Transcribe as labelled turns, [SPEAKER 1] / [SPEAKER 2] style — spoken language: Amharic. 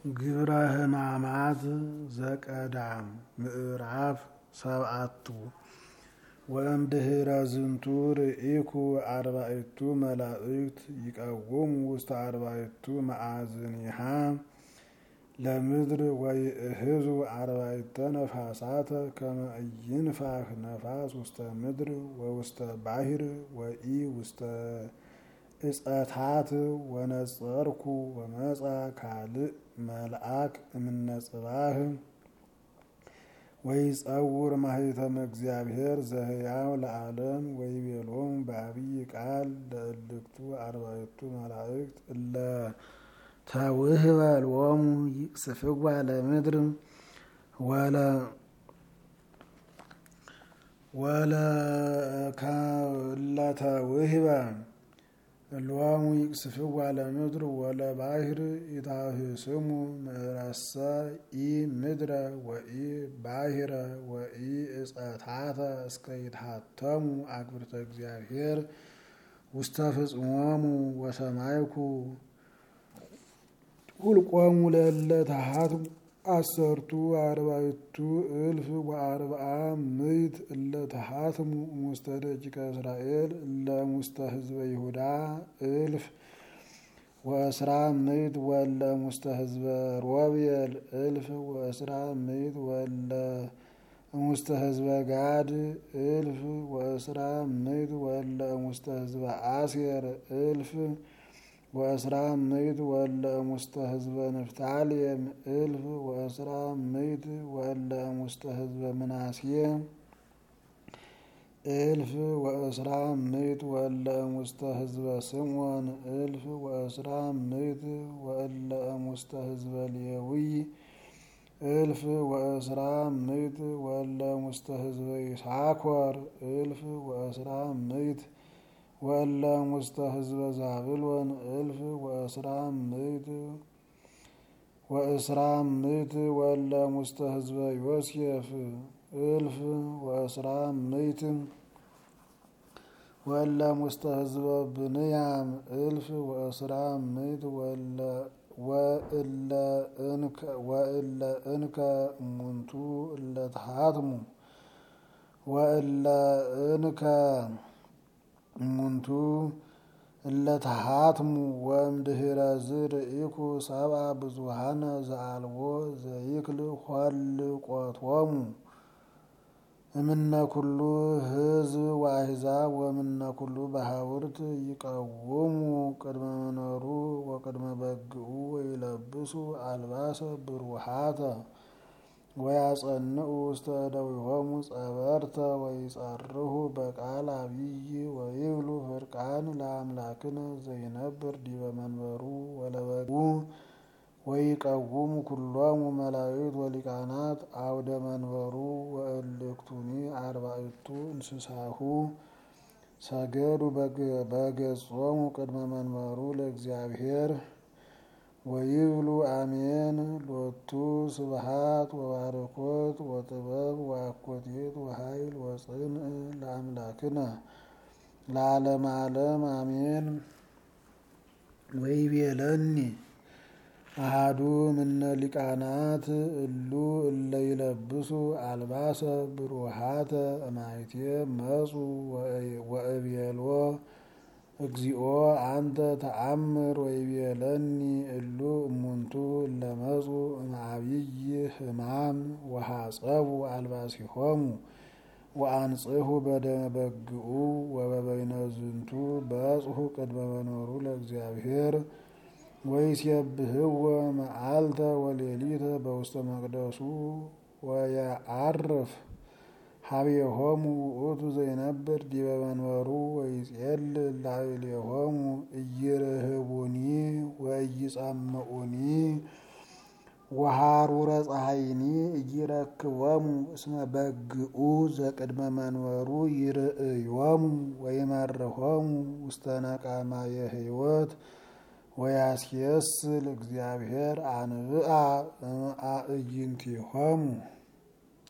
[SPEAKER 1] ግብረ ሕማማት ዘቀዳም ምዕራፍ 7 ወእምድኅረ ዝንቱ ርኢኩ አርባዕቱ መላእክት ይቀውሙ ውስተ አርባዕቱ መዓዝኒሃ ለምድር ወይእህዙ አርባዕተ ነፋሳተ ከመ ኢይንፋኽ ነፋስ ውስተ ምድር ወውስተ ባሕር ወኢ ውስተ እጸታት ወነጸርኩ ወመጻ ካልእ መልአክ እምነ ጽባህ ወይጸውር ማኅተመ እግዚአብሔር ዘሕያው ለዓለም ወይቤሎሙ በዐቢይ ቃል ለእልክቱ አርባዕቱ መላእክት እለ ተውህበ ሎሙ ይቅስፍዋ ለምድር ወለተውህበ ሎሙ ይቅስፍዋ ለምድር ወለባሕር ኢታህስሙ ምዕረሰ ኢምድረ ወኢ ባሕረ ወኢ እጸታተ እስከ ይትሐተሙ አክብርተ እግዚአብሔር ውስተ ፍጽሞሙ ወሰማይኩ ሁልቆሙ ለእለ ተሐትሙ አሰርቱ አርባዕቱ እልፍ ወአርብዓ ምዕት እለ ተሐትሙ እሙስተ ደቂቀ እስራኤል እለ እሙስተ ህዝበ ይሁዳ እልፍ ወእስራ ምዕት ወእለ እሙስተ ህዝበ ሮቤል እልፍ ወእስራ ምዕት ወእለ እሙስተ ህዝበ ጋድ እልፍ ወእስራ ምዕት ወእለ እሙስተ ህዝበ አሴር እልፍ ወእስራ ምዕት ወእለ እሙስተ ህዝበ ንፍታሌም እልፍ ወእስራ ምዕት ወእለ እሙስተ ህዝበ ምናሴ እልፍ ወእስራ ምዕት ወእለ እሙስተ ህዝበ ስምዖን እልፍ ወእስራ ምዕት ወእለ እሙስተ ህዝበ ሌዊ እልፍ ወእስራ ምዕት ወእለ እሙስተ ህዝበ ይሳኮር እልፍ ወእስራ ምዕት ወእለ እሙስተ ህዝበ ዛብሎን እልፍ ወእስራ ምዕት ወእለ እሙስተ ህዝበ ዮሴፍ እልፍ ወእስራ ምዕት ወእለ እሙስተ ህዝበ ብንያም እልፍ ወእስራ ምዕት ወእለ እንከ እሙንቱ እለ ተሐትሙ ወእለ እንከ እሙንቱ እለ ተሐትሙ ወእምድኅረ ዝርኢኩ ሰብአ ብዙኃነ ዘአልቦ ዘይክል ኆልቆቶሙ እምነ ኩሉ ሕዝብ ወአሕዛብ ወእምነ ኩሉ ባሕውርት ይቀውሙ ቅድመ መንበሩ ወቅድመ በግዑ ወይለብሱ አልባሰ ብሩሃተ ወያጸንዑ ውስተ እደዊሆሙ ጸበርተ ወይጸርሁ በቃል አቢይ ወይብሉ ፍርቃን ለአምላክነ ዘይነብር ዲበ መንበሩ ወለበጉ ወይቀውሙ ኩሎሙ መላእክት ወሊቃናት አውደ መንበሩ ወእልክቱኒ አርባዕቱ እንስሳሁ ሰገዱ በገጾሙ ቅድመ መንበሩ ለእግዚአብሔር ወይብሉ አሜን ሎቱ ስብሐት ወባረኮት ወጥበብ ወአኮቴት ወኃይል ወጽንዕ ለአምላክነ ለዓለመ ዓለም አሜን። ወይቤለኒ አሐዱ እምነ ሊቃናት እሉ እለ ይለብሱ አልባሰ ብሩሃተ እማይቴ መጹ ወእቤሎ እግዚኦ አንተ ተአምር ወይቤለኒ እሉ እሙንቱ እለ መጹ እምዐቢይ ሕማም ወሐጸቡ አልባሲሆሙ ወአንጽሑ በደመ በግዑ ወበበይነ ዝንቱ በጽሑ ቅድመ መንበሩ ለእግዚአብሔር ወይሴብሕዎ መዓልተ ወሌሊተ በውስተ መቅደሱ ወየዐርፍ ሀቤሆሙ ውእቱ ዘይነብር ዲበ መንበሩ ወይጼልል ላዕሌሆሙ ኢይርህቡኒ ወኢይጸምዑኒ ወሐሩረ ፀሐይኒ ኢይረክቦሙ እስመ በግዑ ዘቅድመ መንበሩ ይርእዮሙ ወይመርሖሙ ውስተ ነቃማየ ሕይወት ወያስየስል እግዚአብሔር አንብአ እምአዕይንቲሆሙ